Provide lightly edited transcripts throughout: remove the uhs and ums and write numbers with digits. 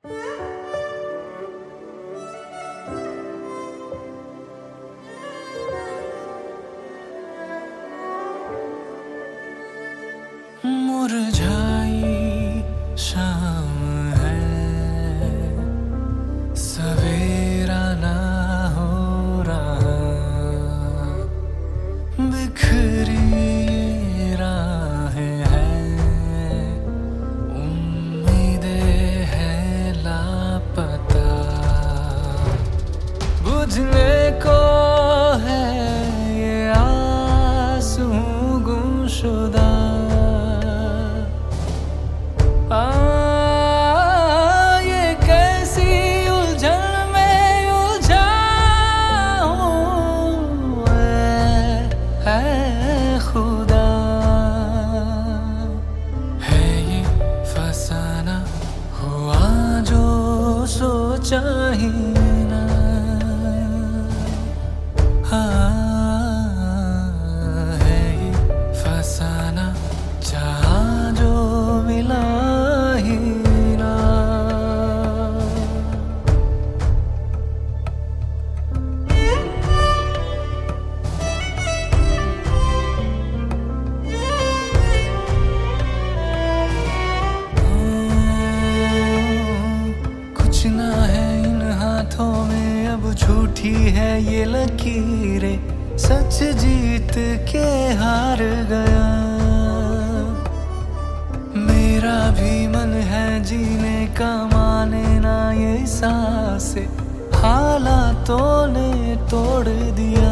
मुरझाई शाम है, सवेरा ना हो रहा, बिखरी राहें हैं, उम्मीदें हैं लापता, बुझने को है ये आंसू गुमशुदा। ये कैसी उलझन में उलझा हूँ है खुदा। है ये फसाना हुआ जो सोचा ही ना, है ये फसाना चाहा जो मिला ही ना। कुछ ना है इन हाथों में अब, झूठी है ये लकीरें, सच जीत के हार गया। मेरा भी मन है जीने का, माने ना ये सांसें, हालातों ने तोड़ दिया।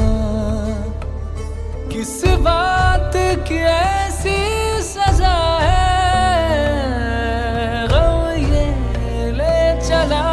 किस बात की ऐसी सजा है, गम ये ले चला